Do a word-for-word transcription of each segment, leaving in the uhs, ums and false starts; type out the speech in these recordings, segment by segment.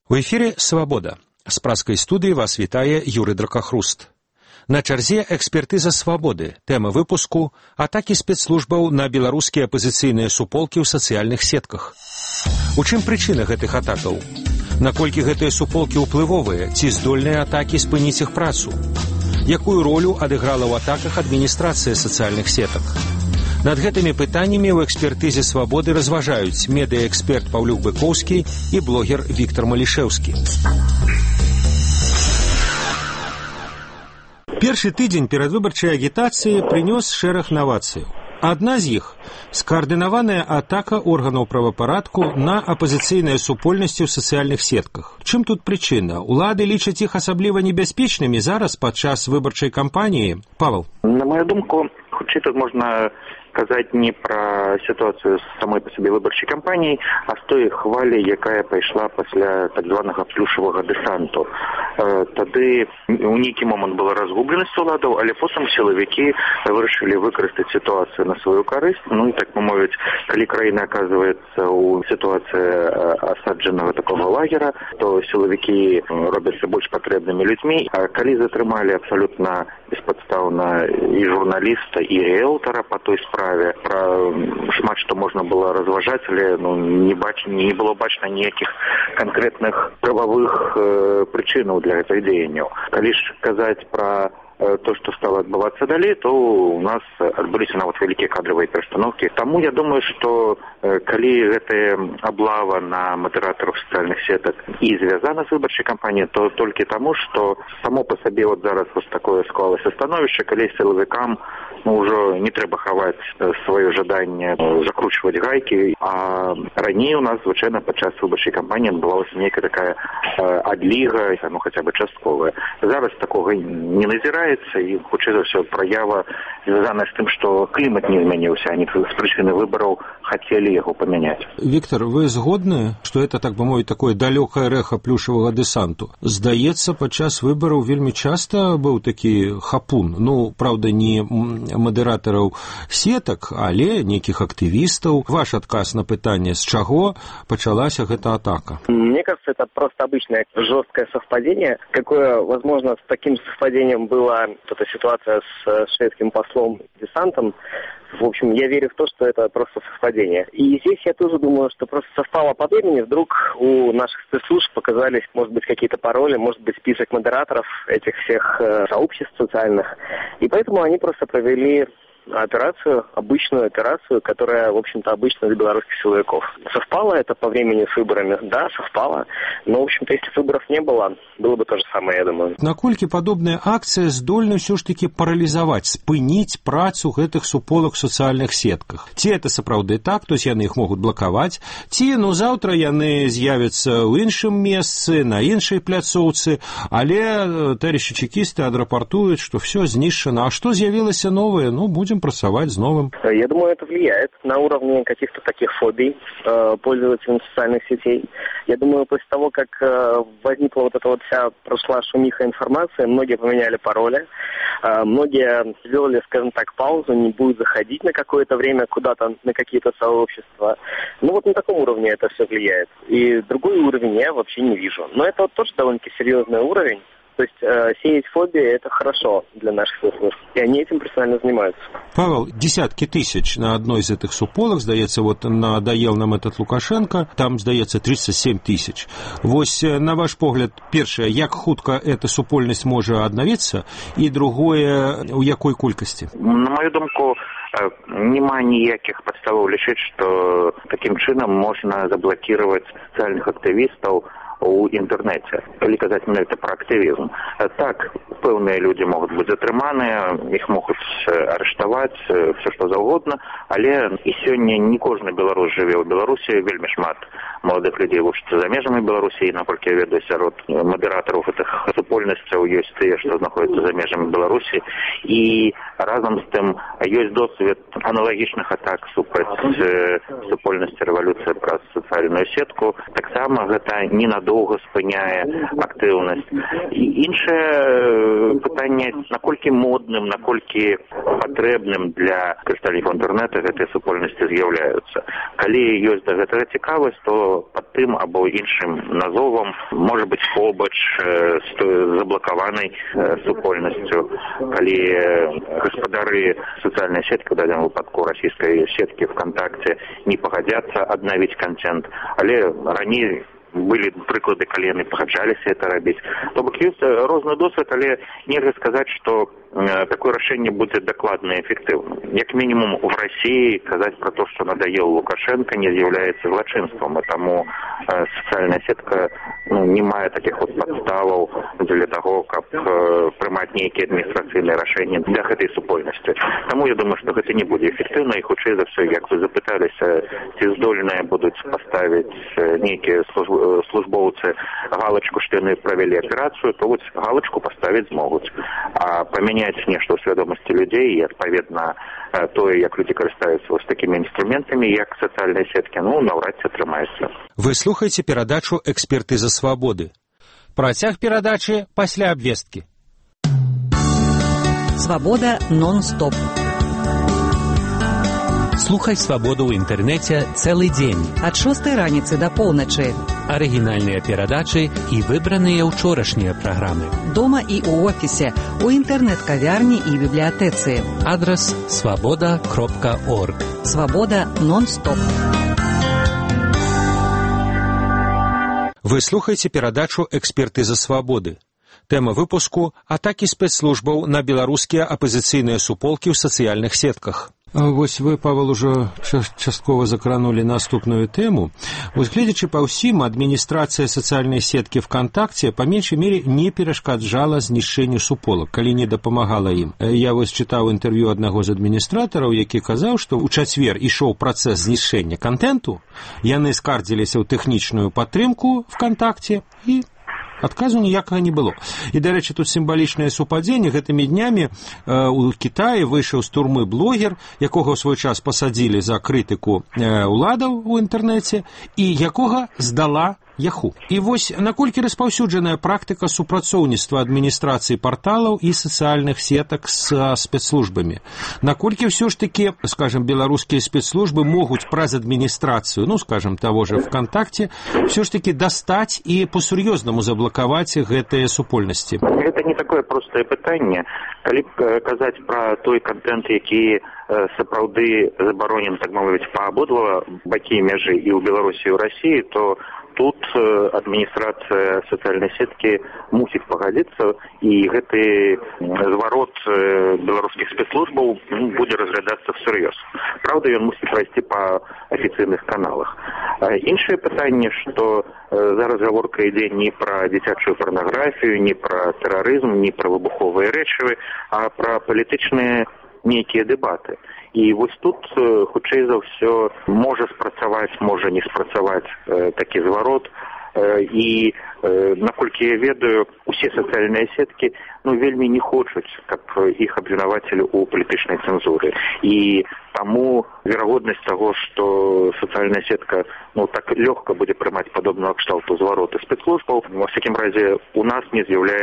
У эфире «Свобода». С праскай студыі вас вітае Юрый Дракахруст. На чарзе экспертыза свабоды. Тэма выпуску – атакі спецслужбаў на беларускія апазіцыйныя суполкі ў сацыяльных сетках. У чым прычына гэтых атакаў? Наколькі гэтыя суполкі ўплывовыя, ці здольныя атакі спыніць іх працу? Якую ролю адыграла ў атаках адміністрацыя сацыяльных сетак? Над гэтымі пытаннямі ў экспертызе свабоды разважаюць медыаэксперт Паўлюк Быкоўскі і блогер Віктор Малішэўскі. Першы тыдзень перадвыбарчай агітацыі прынёс шэраг навацыяў. Адна з іх – скаардынаваная атака органаў правапарадку на апазіцыйныя супольнасці ў сацыяльных сетках. Чым тут прычына? Улады лічаць іх асабліва небяспечнымі зараз падчас выбарчай кампаніі? Павел. На мою думку, хутчэй тут можна казаць не пра сітуацыю з самой па сабе выбарчай кампаніі, а з той хвалі, якая пайшла пасля так званага плюшавага дэсанту. Тады ў нейкі момант была разгубленасць уладаў, але потым сілавікі вырашылі выкарыстаць сітуацыю на сваю карысць. Ну і так мовіць, калі краіна аказваецца ў сітуацыі асаджанага такога лагера, то сілавікі робяцца больш патрэбнымі людзьмі. А калі затрымалі абсалютна беспадстаўна і журналіста, і рыэлтара па той справе, пра шмат што можна было разважаць, але ну, не, бач, не было бачна ніякіх канкрэтных прававых э, прычынаў для гэтых дзеянняў. Калі ж казаць пра то, што стала адбывацца далей, то у нас адбыліся нават вялікія кадравыя перастаноўкі. Таму я думаю, што калі гэтая аблава на мадэратараў сацыяльных сетак і звязана з выбарчай кампаніяй, то толькі таму, што само па сабе вот зараз вось такое склалася становішча, калі сілавікам ну, ўжо не трэба хаваць сваё жаданне закручваць гайкі, а раней у нас звычайна падчас выбарчай кампаніі адбывалася нейкая такая адліга, ну хаця бы частковая. Зараз такога не назіраецца, і хутчэй за ўсё праява звязаная з тым, што клімат не змяніўся, они з прычыны выбараў хацелі яго памяняць. Виктор, вы згодны, што это, так бы мовіць, такое далёкае рэха плюшавага дэсанту? Здаецца, падчас выбараў вельмі часта быў такі хапун. Ну, правда, не мадэратараў сетак, але нейкіх актывістаў. Ваш адказ на пытанне, с чаго пачалася гэта атака? Мне кажется, это просто обычное жесткое совпадение. Какое, возможно, с таким совпадением была эта ситуация с шведским послом десантом. В общем, я верю в то, что это просто совпадение. И здесь я тоже думаю, что просто совпало по времени. Вдруг у наших спецслужб показались, может быть, какие-то пароли, может быть, список модераторов этих всех э, сообществ социальных. И поэтому они просто провели операцию, обычную операцию, которая, в общем-то, обычна для белорусских силовиков. Совпало это по времени с выборами? Да, совпало. Но, в общем-то, если выборов не было, было бы то же самое, я думаю. Наколькі падобная акцыя здольна ўсё ж таки паралізаваць, спыніць працу гэтых суполак в сацыяльных сетках? Ці это сапраўды так, то есть яны іх могуць блакаваць, ці, ну, заўтра яны з'явяцца ў іншым месцы, на іншай пляцоўцы, але товарищи чекісты адрапартуюць, што все знішчана. А што з'явілася новае? Ну, будем просовать с новым. Я думаю, это влияет на уровне каких-то таких фобий э, пользователей социальных сетей. Я думаю, после того, как э, возникла вот эта вот вся прошла шумиха информации, многие поменяли пароли, э, многие сделали, скажем так, паузу, не будут заходить на какое-то время куда-то, на какие-то сообщества. Ну вот на таком уровне это все влияет. И другой уровень я вообще не вижу. Но это вот тоже довольно-таки серьезный уровень. То есть э, сеять фобии – это хорошо для наших спецслужб, и они этим профессионально занимаются. Павел, десятки тысяч на одной из этих суполок, здаецца, вот надоел нам этот Лукашенко, там, здаецца, тридцать семь тысяч. Вось, на ваш погляд, першае, як хутка эта супольнасць можа аднавіцца, і другое, у якой колькасці? На мою думку, няма ніякіх падставаў лічыць, што такім чынам можна заблокировать социальных актывістаў у інтэрнэце. Калі казаць менавіта пра актывізм. Так, пэўныя людзі могуць быць затрыманыя, іх могуць арыштаваць, все што заўгодна, але і сёння не кожны беларус жыве ў Беларусі, вельмі шмат маладых людзей вучацца за межамі Беларусі, і, наполькі я ведаю, сярод мадэратараў гэтых супольнасцяў ёсць тыя, што знаходзяцца за межамі Беларусі, і разам з тым ёсць досвед аналагічных атак супраць супольнасці рэвалюцыі праз сацыяльную сетку. Таксама гэта ненадоўга спыняе актыўнасць. І іншае пытанне, наколькі модным, наколькі патрэбным для карыстальнікаў інтэрнэта гэтыя супольнасці з'яўляюцца. Калі ёсць да гэтага цікавасць, то што пад тым або іншым назовам можа быць побач з той заблакаванай супольнасцю, калі гаспадары сацыяльнай сеткі, у дадзеным выпадку расійскай сеткі ВКонтакте, не пагадзяцца аднавіць контент, але раней былі прыклады, калі яны пагаджаліся это рабіць. То бок ёсць розны досвед, але нельга сказаць, што такое рашэнне будзе дакладна і эфектыўным. Як мінімум у России казаць пра то, што надоел Лукашенко, не з'яўляецца злачынствам, і таму э, сацыяльная сетка ну, не мае такіх вот падставаў для таго, каб э, прымаць нейкія адміністрацыйныя рашэнні для гэтай супольнасці. Таму я думаю, што гэта не будзе эфектыўна, і хутчэй за ўсё, як вы запыталіся, ці здольныя будуць паставіць нейкія службоўцы галочку, што яны правялі аперацыю, то вот галочку паставіць змогуць. А памяняць нешта ў свядомасці людзей і, адпаведна, тое, як людзі карыстаюцца вось такімі інструментамі, як сацыяльныя сеткі, ну, наўрад ці атрымаецца. Вы слухаеце перадачу «Экспертыза свабоды». Працяг перадачы пасля абвесткі. Свабода нон-стоп. Слухай свабоду ў інтэрнэце цэлы дзень. Ад шостай раніцы да поўначы. Арыгінальныя перадачы і выбраныя ўчорашнія праграмы. Дома і ў офісе, у інтэрнэт-кавярні і бібліятэцы. Адрас свабода кропка орг. Свабода нон-стоп. Вы слухаеце перадачу «Экспертыза свабоды». Тэма выпуску – атакі спецслужбаў на беларускія апазіцыйныя суполкі ў сацыяльных сетках. Вось вы, Павел, ужо часткова закранули наступную тэму. Вось гледзячы па ўсім, адміністрацыя сацыяльнай сеткі ВКонтакте па меншай мере не перашкаджала знішчэнню суполак, калі не дапамагала ім. Я вось чытаў інтэрв'ю аднаго з адміністратараў, які казаў, што ў чацвер ішоў працэс знішчэння контенту, яны скардзіліся ў тэхнічную падтрымку ВКонтакте і адказу ніякага не было. І, дарэчы, тут сімвалічнае супадзенне. Гэтымі днямі э, у Кітаі выйшаў з турмы блогер, якога ў свой час пасадзілі за крытыку э, уладаў у інтэрнэце, і якога здала Яху. І вось наколькі распаўсюджаная практыка супрацоўніцтва адміністрацыі парталаў і сацыяльных сетак з спецслужбамі. Наколькі ўсё ж такі, скажем, беларускія спецслужбы могуць праз адміністрацыю, ну, скажем, таго же ВКонтакте, ўсё ж такі дастаць і па-сур'ёзнаму заблакаваць гэтыя супольнасці? Гэта не такое простае пытанне. Калі казаць пра той контент, які сапраўды забаронен, так мовіць, па абодва бакі мяжы і ў Беларусі, і ў Расіі, то тут адміністрацыя сацыяльнай сеткі мусіць пагадзіцца, і гэты зварот беларускіх спецслужбаў будзе разглядацца всер'ёз. Праўда, ён мусіць прайсці па афіцыйных каналах. Іншае пытанне, што зараз гаворка ідзе не пра дзіцячую парнаграфію, не пра тэрарызм, не пра выбуховыя рэчывы, а пра палітычныя нейкія дэбаты. І вось тут, хутчэй за ўсё, можа спрацаваць, можа не спрацаваць э, такі зварот. Э, і, э, наколькі я ведаю, усе сацыяльныя сеткі ну, вельмі не хочуць, каб іх абвінавацілі ў палітычнай цэнзуры. І таму верагоднасць таго, што сацыяльная сетка ну, так лёгка будзе прымаць падобнага кшталту звароты спецслужбаў, во всякім разе у нас не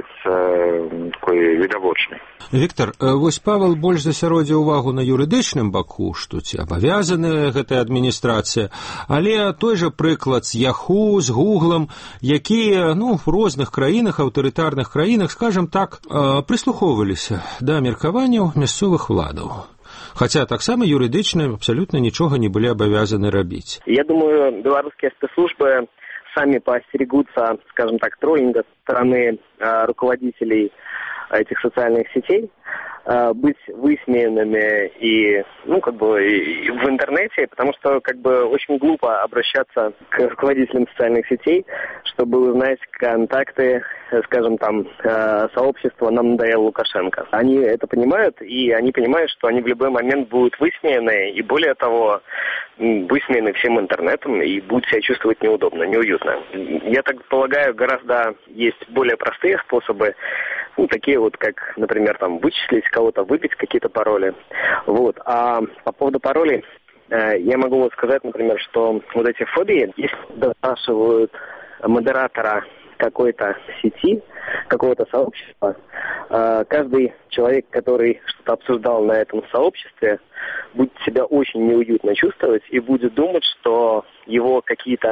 з'яўляецца такой відавочнай. Віктор, вось Павел больш засяродзіў увагу на юрыдычным баку, што ці абавязаны гэтая адміністрацыя, але той жа прыклад з Яху, з Гуглам, якія ну, в розных краінах, аўтарытарных краінах, скажем так, прыслухоўваліся да меркаванняў мясцовых уладаў. Хаця таксама юрыдычна абсалютна нічога не былі абавязаны рабіць. Я думаю, беларускія спецслужбы сами поостерегутся, скажем так, троллинга со стороны э, руководителей этих социальных сетей, э, быть высмеянными и, ну, как бы, и в интернете, потому что, как бы, очень глупо обращаться к руководителям социальных сетей, чтобы узнать контакты, скажем, там, э, сообщества «Нам надоел Лукашенко». Они это понимают, и они понимают, что они в любой момент будут высмеяны, и более того, высмеяны всем интернетом, и будут себя чувствовать неудобно, неуютно. Я так полагаю, гораздо есть более простые способы, ну, такие вот, как, например, там, вычислить кого-то, выбить какие-то пароли. Вот. А по поводу паролей, э, я могу вот сказать, например, что вот эти фобии, если допрашивают модератора какой-то сети, какого-то сообщества, э, каждый человек, который что-то обсуждал на этом сообществе, будет себя очень неуютно чувствовать и будет думать, что его какие-то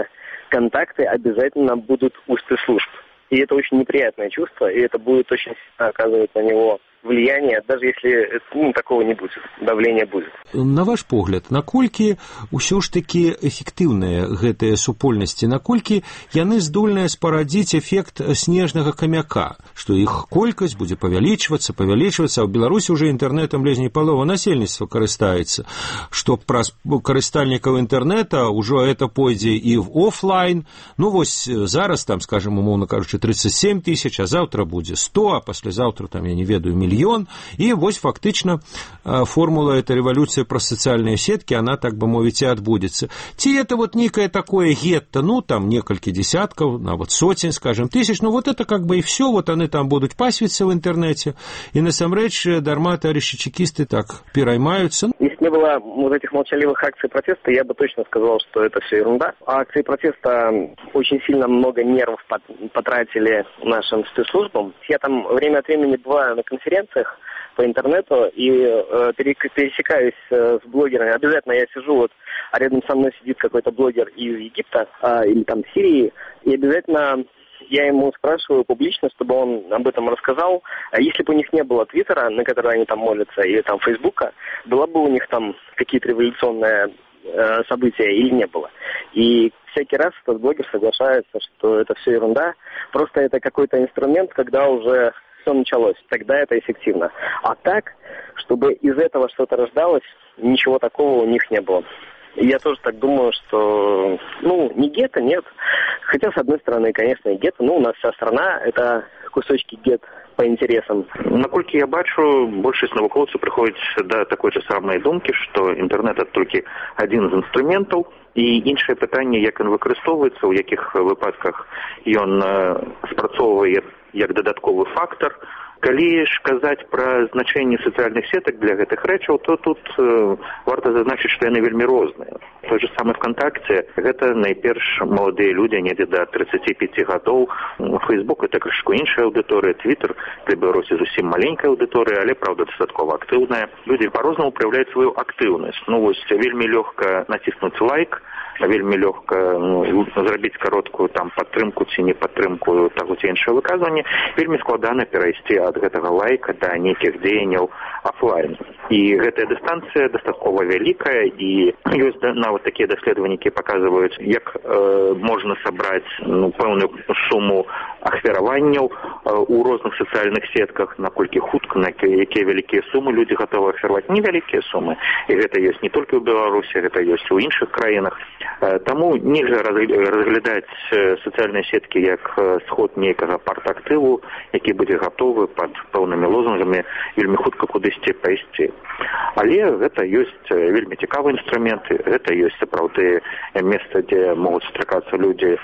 контакты обязательно будут у спецслужб. И это очень неприятное чувство, и это будет очень сильно оказывать на него влияние, даже если ну, такого не будет, давление будет. На ваш погляд, наколькі ўсё ж такі эфектыўныя гэтыя супольнасці, наколькі яны здольныя спарадзіць эфект снежнага камяка, што іх колькасць будзе павялічвацца, павялічвацца, а ў Беларусі ўжо інтэрнэтам ледзь не палова насельніцтва карыстаецца, што праз карыстальнікаў інтэрнэта ўжо это пойдзе і в офлайн, ну вось зараз там, скажем, умоўна кажучы, тридцать семь тысяч, а завтра будзе сто, а паслязаўтра там, я не ведаю, мільён. И вот фактично формула этой революции про социальные сетки, она, так бы мовить, и отбудется. Те это вот некое такое гетто, ну, там, несколько десятков, ну, вот сотен, скажем, тысяч, ну, вот это как бы и все, вот они там будут пасвиться в интернете, и на самом деле дарма товарищи чекисты так пераймаются. Если не было вот этих молчаливых акций протеста, я бы точно сказал, что это все ерунда. А акции протеста очень сильно много нервов потратили нашим спецслужбам. Я там время от времени бываю на конференции, по интернету и э, пересекаюсь э, с блогерами. Обязательно я сижу, вот, а рядом со мной сидит какой-то блогер из Египта э, или там Сирии, и обязательно я ему спрашиваю публично, чтобы он об этом рассказал. А если бы у них не было Твиттера, на который они там молятся, или там Фейсбука, было бы у них там какие-то революционные э, события или не было. И всякий раз этот блогер соглашается, что это все ерунда. Просто это какой-то инструмент, когда уже все началось, тогда это эффективно. А так, чтобы из этого что-то рождалось, ничего такого у них не было. И я тоже так думаю, что, ну, не гетто, нет. Хотя, с одной стороны, конечно, и гетто, ну, у нас вся страна, это кусочки гет по интересам. Наколькі я бачу, большасць навукоўцаў прыходзіць да такой же самай думкі, што інтэрнэт это толькі адзін з інструментаў, і іншае пытанне, як ён выкарыстоўваецца, у якіх выпадках ён спрацоўвае як дадатковы фактор. Калі ж казаць пра значэнне сацыяльных сетак для гэтых рэчаў, то тут э, варта зазначыць, што яны вельмі розныя. Той же самы ВКонтакце, гэта найперш маладыя людзі, недзе да тридцати пяти гадоў. Фейсбук это крышку іншая аўдыторыя, Твиттер для Беларусі зусім маленькая аўдыторыя, але, правда, дастаткова актыўная. Людзі па-рознаму праяўляюць сваю актыўнасць. Ну вось вельмі лёгка націснуць лайк, вельмі лёгка ну, зрабіць кароткую там падтрымку ці не падтрымку таго ці іншага выказвання, вельмі складана перайсці ад гэтага лайка да нейкіх дзеянняў офлайн. І гэтая дыстанцыя дастаткова вялікая, і ёсць нават такія даследаванні, якія паказваюць, як э, можна сабраць ну, пэўную суму ахвяраванняў э, у розных сацыяльных сетках, наколькі хутка, на якія вялікія сумы людзі гатовы ахвяраваць. Невялікія сумы. І гэта ёсць не толькі ў Беларусі, гэта ёсць у іншых краінах. Таму нельга разглядаць сацыяльныя сеткі як сход нейкага партактыву, які будзе гатовы пад пэўнымі лозунгамі вельмі хутка кудысьці пайсці. Але гэта ёсць вельмі цікавыя інструменты, гэта ёсць сапраўды месца, дзе могуць сустракацца людзі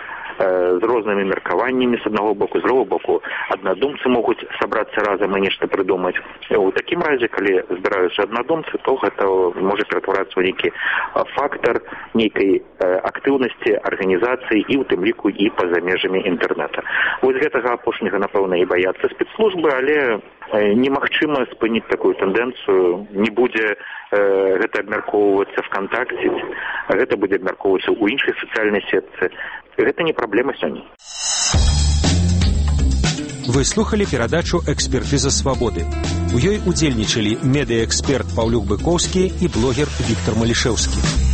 з рознымі меркаваннямі з аднаго боку, з другого боку аднадумцы могуць сабрацца разам і нешта прыдумаць. У такім разе, калі збіраюцца аднадумцы, то гэта можа ператварацца ў нейкі фактар нейкай актыўнасці арганізацыі і ў тым ліку і па-за межамі інтэрнэта. Вось гэтага апошняга, напэўна, і баяцца спецслужбы, але немагчыма спыніць такую тэндэнцыю, не будзе э, гэта абмяркоўвацца ВКонтакце, гэта будзе абмяркоўвацца ў іншай сацыяльнай сетцы. Гэта не праблема сёння. Вы слухали перадачу «Экспертиза свободы». У ёй удзельнічалі медыаэксперт Паўлюк Быкоўскі і блогер Віктор Малішэўскі.